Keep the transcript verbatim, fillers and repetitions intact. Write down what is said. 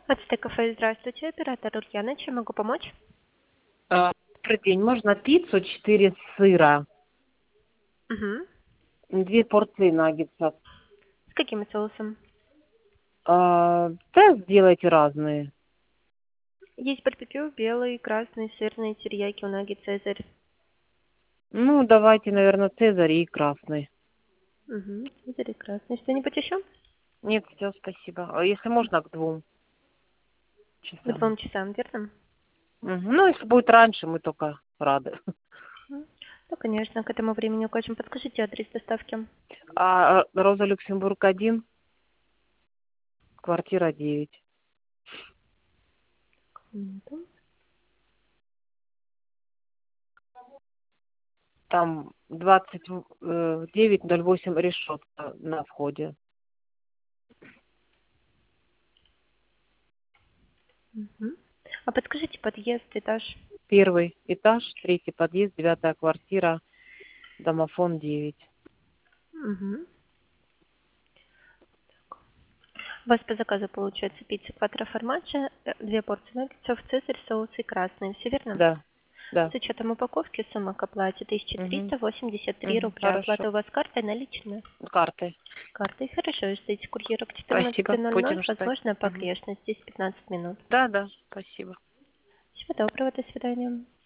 Ацтек кафе, здравствуйте, оператор Ульяна, чем могу помочь? А, Добрый день. Можно пиццу четыре сыра, Угу. две порции наггетсов. С каким соусом? А, да, сделайте разные. Есть барбекю, белый, красный, сырный, терияки, унаги, цезарь. Ну, давайте, наверное, цезарь и красный. Угу. Цезарь и красный. Что-нибудь еще? Нет, все, спасибо. А если можно, к двум К двум часам. часам, верно? Мгм. Ну, если будет раньше, мы только рады. Мгм. Ну, конечно, к этому времени укажем. Подскажите адрес доставки. А Роза Люксембург один, квартира девять. Минуту. Там двадцать девять ноль восемь решетка на входе. Мгм. А подскажите подъезд, этаж. Первый этаж, третий подъезд, девятая квартира, домофон девять. Угу. У вас по заказу получается пицца кватро формаджа, э, две порции наггетсов, цезарь, соус и красный. Все верно? Да, да. С учетом упаковки сумма к оплате тысяча Мгм. триста восемьдесят три Мгм. рубля. Хорошо. Оплата у вас картой наличная? Картой. Картой. Хорошо, ждите курьера к четырнадцати Спасибо. ноль ноль. Будем ждать. Возможно, Мгм. погрешность. Здесь пятнадцать минут. Да, да, спасибо. Всего доброго, до свидания.